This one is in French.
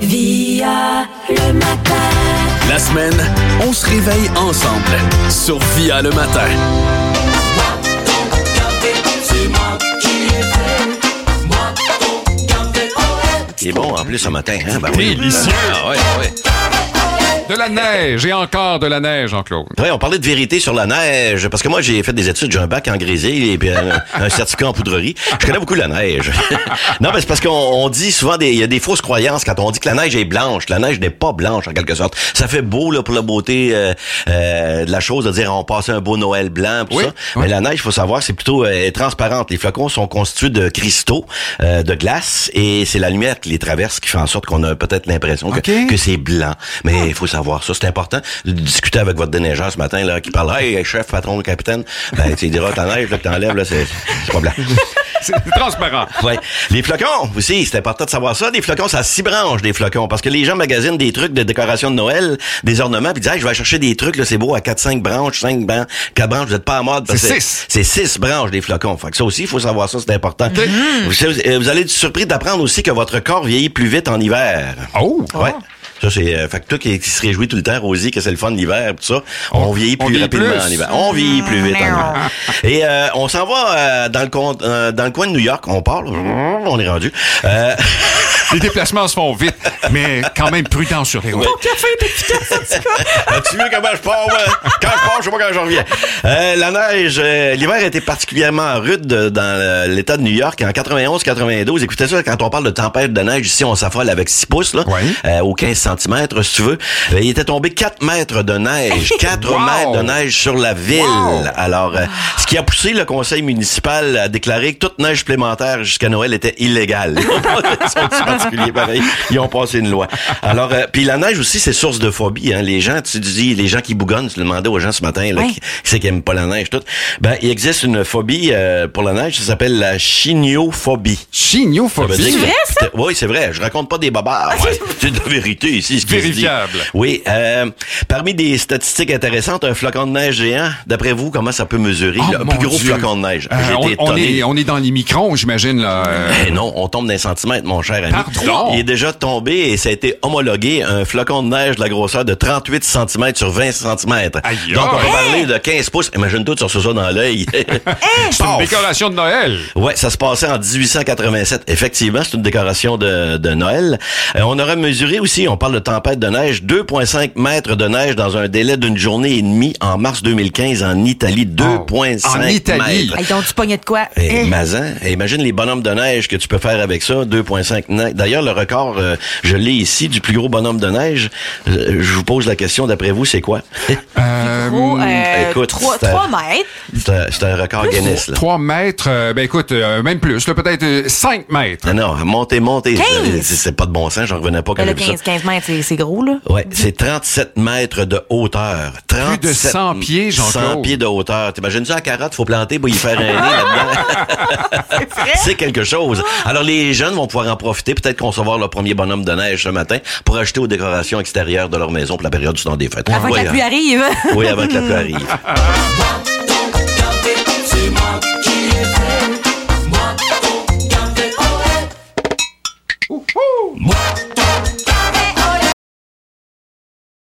Via le matin. La semaine, on se réveille ensemble sur Via le matin. Il est bon en plus ce matin, hein? Ben oui. Délicieux! Ah, ouais. De la neige et encore de la neige, Jean-Claude. Ouais, on parlait de vérité sur la neige, parce que moi, j'ai fait des études, j'ai un bac en grésil et puis un certificat en poudrerie. Je connais beaucoup la neige. Non, mais c'est parce qu'on dit souvent, il y a des fausses croyances quand on dit que la neige est blanche. La neige n'est pas blanche, en quelque sorte. Ça fait beau, là, pour la beauté de la chose, de dire on passe un beau Noël blanc, tout ça. Oui. Mais la neige, il faut savoir, c'est plutôt transparente. Les flocons sont constitués de cristaux, de glace, et c'est la lumière qui les traverse qui fait en sorte qu'on a peut-être l'impression que c'est blanc. Mais il faut savoir ça, c'est important de discuter avec votre déneigeur ce matin là qui parle hey chef, patron, capitaine, ben tu diras ta neige là que t'enlèves là c'est pas blanc. C'est transparent. Ouais. Les flocons aussi, c'est important de savoir ça. Les flocons, ça a 6 branches des flocons parce que les gens magasinent des trucs de décoration de Noël, des ornements, puis disent hey, je vais chercher des trucs là, c'est beau à 4-5 branches, 5 branches, 4 branches, vous êtes pas à mode parce que c'est 6 branches des flocons. Fait que ça aussi, il faut savoir ça, c'est important. Vous allez être surpris d'apprendre aussi que votre corps vieillit plus vite en hiver. Oh. Ouais. Ça, c'est, fait que toi qui se réjouit tout le temps, Rosie, que c'est le fun l'hiver, tout ça, on vieillit plus rapidement en hiver. On vieillit plus vite en hiver. Et, on s'en va, dans le coin de New York, on parle, on est rendu. Les déplacements se font vite, mais quand même prudent sur les routes. Ton café est efficace, en tout cas. As-tu vu comment je pars, moi? Quand je pars, je sais pas quand je reviens. La neige, l'hiver a été particulièrement rude dans l'État de New York en 91-92. Écoutez ça, quand on parle de tempête de neige, ici, on s'affole avec 6 pouces, là, au 15 cm, si tu veux. Il était tombé 4 mètres de neige, 4 mètres de neige sur la ville. Alors, ce qui a poussé le conseil municipal à déclarer que toute neige supplémentaire jusqu'à Noël était illégale. Pareil. Ils ont passé une loi. Alors, puis la neige aussi, c'est source de phobie. Hein. Les gens, tu dis, les gens qui bougonnent, tu le demandais aux gens ce matin, là, qui c'est qui aiment pas la neige, tout. Ben, il existe une phobie pour la neige, ça s'appelle la chignophobie. Chignophobie? C'est vrai, ça? Oui, c'est vrai. Je raconte pas des babards. C'est de la vérité ici. Ce vérifiable. Oui. Parmi des statistiques intéressantes, un flocon de neige géant, d'après vous, comment ça peut mesurer le plus gros flocon de neige? On est dans les microns, j'imagine, là. Non, on tombe d'un centimètre, mon cher ami. Pardon? Il est déjà tombé et ça a été homologué un flocon de neige de la grosseur de 38 cm sur 20 cm. Donc, on va parler de 15 pouces. Imagine-toi, tu reçois ça dans l'œil. C'est une décoration de Noël. Ouais, ça se passait en 1887. Effectivement, c'est une décoration de Noël. On aurait mesuré aussi, on parle de tempête de neige, 2,5 mètres de neige dans un délai d'une journée et demie en mars 2015 en Italie. 2,5 en Italie. mètres. Ils ont du pogné de quoi? Mazan, imagine les bonhommes de neige que tu peux faire avec ça, 2,5 mètres. D'ailleurs, le record, je l'ai ici, du plus gros bonhomme de neige. Je vous pose la question, d'après vous, c'est quoi? Écoute, 3 mètres. C'est un record Guinness. Là. 3 mètres, ben écoute, même plus, là, peut-être 5 mètres. Non, montez. 15. C'est pas de bon sens, j'en revenais pas quand j'ai vu ça. 15 mètres, c'est gros, là. Ouais, c'est 37 mètres de hauteur. 37, plus de 100 pieds, Jean-Claude. 100 pieds de hauteur. T'imagines ça, la carotte, faut planter pour y faire un nez là-dedans. C'est quelque chose. Alors, les jeunes vont pouvoir en profiter, peut-être concevoir leur premier bonhomme de neige ce matin pour ajouter aux décorations extérieures de leur maison pour la période du temps des fêtes. Avant que la pluie arrive. Oui, avant que la pluie arrive.